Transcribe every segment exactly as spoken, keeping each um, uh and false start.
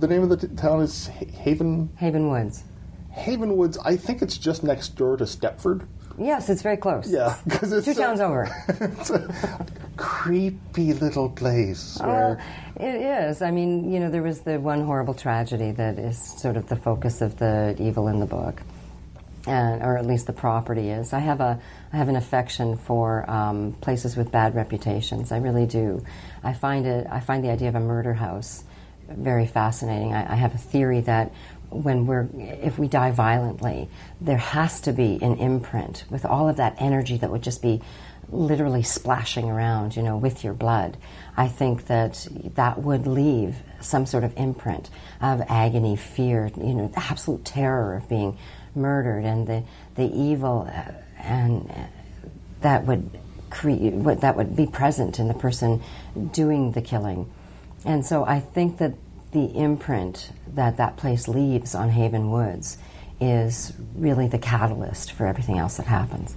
the name of the t- town is H- Haven? Haven Woods. Haven Woods, I think it's just next door to Stepford. Yes, it's very close. Yeah. Cause it's Two a, towns over. It's a creepy little place. Where Uh, it is. I mean, you know, there was the one horrible tragedy that is sort of the focus of the evil in the book, and or at least the property is. I have a I have an affection for um, places with bad reputations. I really do. I find it. I find the idea of a murder house very fascinating. I, I have a theory that when we're, if we die violently, there has to be an imprint with all of that energy that would just be literally splashing around, you know, with your blood. I think that that would leave some sort of imprint of agony, fear, you know, the absolute terror of being murdered, and the the evil, uh, and uh, that would create what that would be present in the person doing the killing. And so I think that the imprint that that place leaves on Haven Woods is really the catalyst for everything else that happens.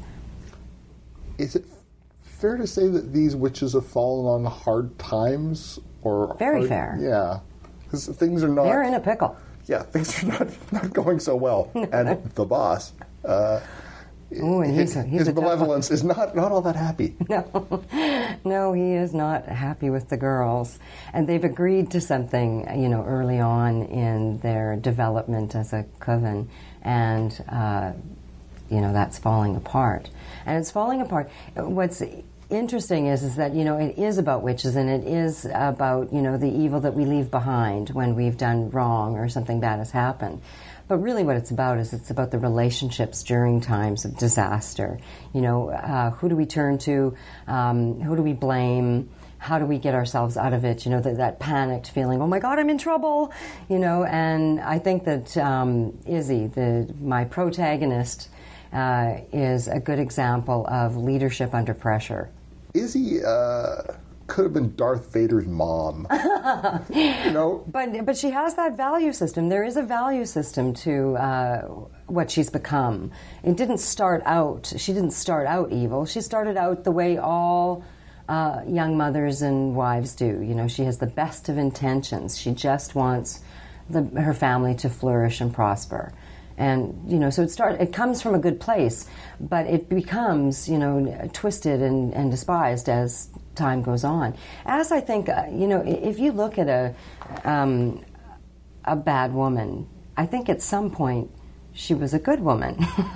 Is it fair to say that these witches have fallen on hard times? Or Very hard, fair. Yeah. Because things are not... They're in a pickle. Yeah, things are not, not going so well. And the boss... Uh, Ooh, and he's a, he's his a tough one. malevolence is not, not all that happy. No, no, he is not happy with the girls, and they've agreed to something, you know, early on in their development as a coven, and uh, you know that's falling apart, and it's falling apart. What's interesting is is that you know it is about witches, and it is about you know the evil that we leave behind when we've done wrong or something bad has happened. But really what it's about is it's about the relationships during times of disaster. You know, uh, who do we turn to? Um, who do we blame? How do we get ourselves out of it? You know, that, that panicked feeling, oh my God, I'm in trouble! You know, and I think that um, Izzy, the, my protagonist, uh, is a good example of leadership under pressure. Izzy uh, could have been Darth Vader's mom. You know? But but she has that value system. There is a value system to uh, what she's become. It didn't start out, she didn't start out evil. She started out the way all uh, young mothers and wives do. You know, she has the best of intentions. She just wants the, her family to flourish and prosper. And, you know, so it start, it comes from a good place, but it becomes, you know, twisted and, and despised as time goes on. As I think, uh, you know, if you look at a um, a bad woman, I think at some point she was a good woman.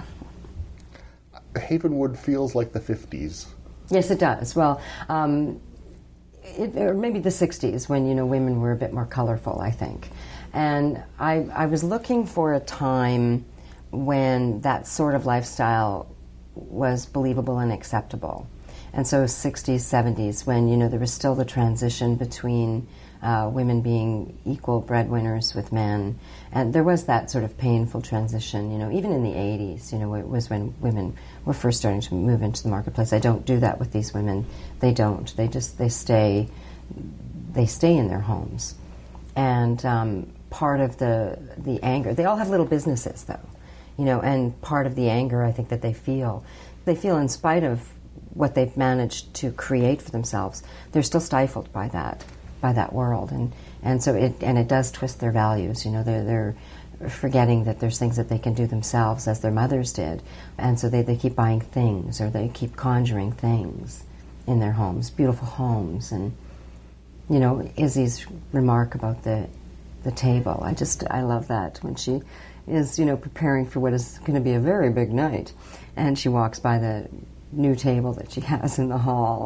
Havenwood feels like the fifties. Yes, it does. Well, um, it, or maybe the sixties when, you know, women were a bit more colorful, I think. And I, I was looking for a time when that sort of lifestyle was believable and acceptable. And so sixties, seventies, when, you know, there was still the transition between uh, women being equal breadwinners with men. And there was that sort of painful transition, you know, even in the eighties, you know, it was when women were first starting to move into the marketplace. I don't do that with these women. They don't. They just, they stay, they stay in their homes. And um, part of the, the anger, they all have little businesses, though, you know, and part of the anger I think that they feel, they feel in spite of what they've managed to create for themselves, they're still stifled by that, by that world, and and so it and it does twist their values. You know, they're they're forgetting that there's things that they can do themselves, as their mothers did, and so they, they keep buying things, or they keep conjuring things in their homes, beautiful homes, and you know, Izzy's remark about the the table, I just I love that when she is, you know, preparing for what is going to be a very big night, and she walks by the new table that she has in the hall,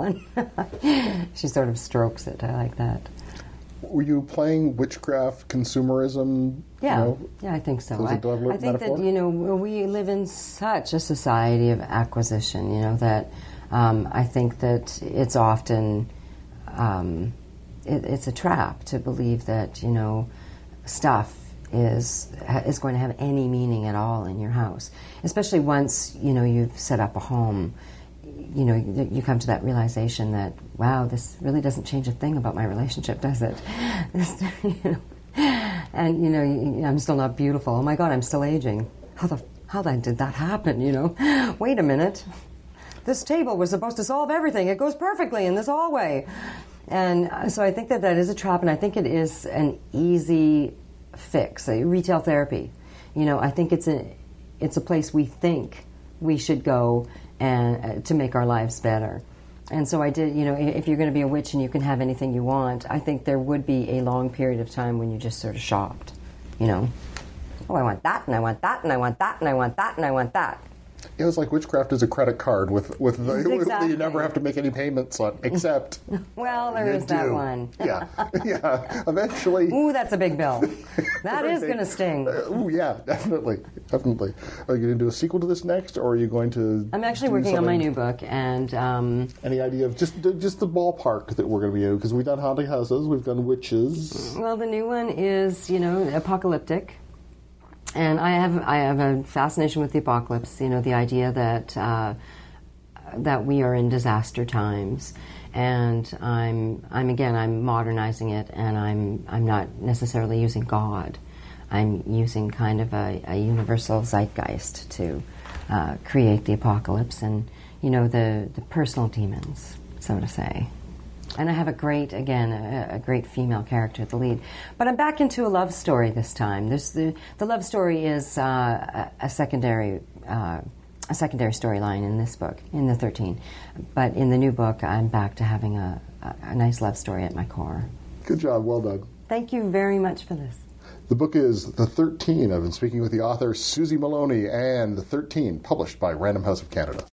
and she sort of strokes it. I like that. Were you playing witchcraft consumerism? Yeah, You know, yeah, I think so. was I, a deliberate I think metaphor? that, you know, we live in such a society of acquisition, you know, that um, I think that it's often, um, it, it's a trap to believe that, you know, stuff is is going to have any meaning at all in your house, especially once, you know, you've set up a home. You know, you, you come to that realization that, wow, this really doesn't change a thing about my relationship, does it? This, you know, and, you know, you, I'm still not beautiful. Oh, my God, I'm still aging. How the how the, did that happen, you know? Wait a minute. This table was supposed to solve everything. It goes perfectly in this hallway. And so I think that that is a trap, and I think it is an easy fix. Uh, retail therapy, you know, I think it's a it's a place we think we should go and uh, to make our lives better. And so I did, you know, if you're going to be a witch and you can have anything you want, I think there would be a long period of time when you just sort of shopped, you know. Oh, I want that, and I want that, and I want that, and I want that, and I want that. It was like witchcraft is a credit card with with, the, Exactly. with you never have to make any payments on, except well, there you is that do. one. yeah, yeah. Eventually, Ooh, that's a big bill. That is going to sting. Uh, ooh, yeah, definitely, definitely. Are you going to do a sequel to this next, or are you going to? I'm actually do working on my something- new book, and um, Any idea of just just the ballpark that we're going to be in? Because we've done haunted houses, we've done witches. well, the new one is, you know, apocalyptic. And I have I have a fascination with the apocalypse. You know, the idea that uh, that we are in disaster times, and I'm I'm again I'm modernizing it, and I'm I'm not necessarily using God. I'm using kind of a, a universal zeitgeist to uh, create the apocalypse, and you know the the personal demons, so to say. And I have a great, again, a, a great female character at the lead. But I'm back into a love story this time. There's the the love story is uh, a, a secondary uh, a secondary storyline in this book, in the thirteen. But in the new book, I'm back to having a, a, a nice love story at my core. Good job, well done. Thank you very much for this. The book is The thirteen. I've been speaking with the author Susie Maloney, and The thirteen, published by Random House of Canada.